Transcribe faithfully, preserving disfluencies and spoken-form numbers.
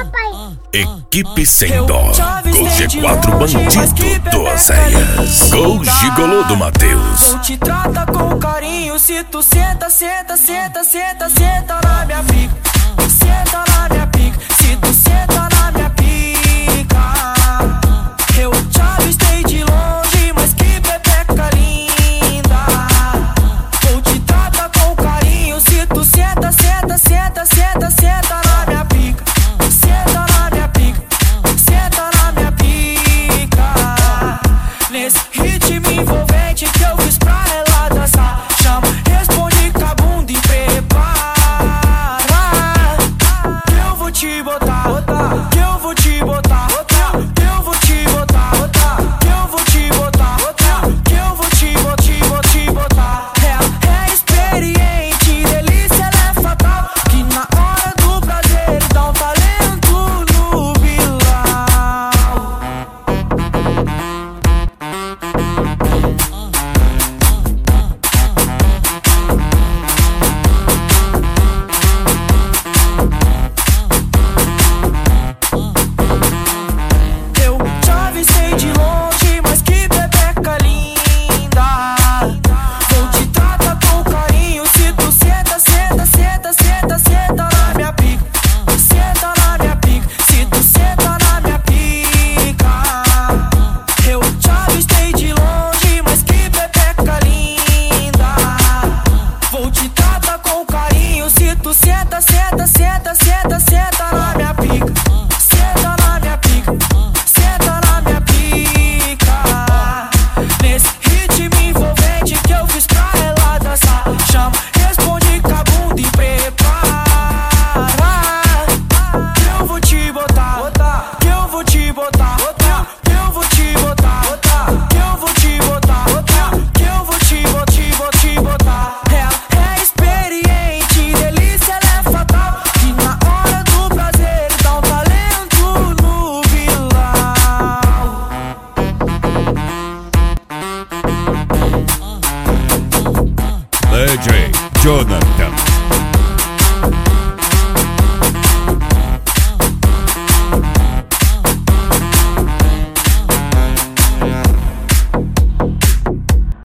Equipe sem dó, Gol G quatro bandido do Oséias, Gol Gigolô do Matheus. Vou te tratar com carinho, se tu senta, senta, senta, senta, senta na minha pica. Senta na minha pica, se tu senta na minha pica. Eu te avistei de longe, mas que pepeca linda. Vou te tratar com carinho, se tu senta, senta, senta, senta, senta na minha pica. Senta na minha pica, senta na minha pica. Nesse ritmo envolvente que eu fiz pra ela dançar, chama, responde com a bunda e prepara. Que eu vou te botar, botar, que eu vou te botar, botar, que eu vou te botar, botar, que eu vou te botar, botar, que eu vou te botar, te botar, te botar. Ela é experiente, delícia, ela é fatal, que na hora do prazer dá um talento no bilhão. Eu te avistei de longe, mas que bebeca linda. Vou te tratar com carinho, se tu senta, senta, senta, senta, senta na minha pica. Senta na minha pica, se tu senta na minha pica. Eu te avistei de longe, mas que bebeca linda. Vou te tratar com carinho, se tu senta, senta, senta, senta, senta na minha pica.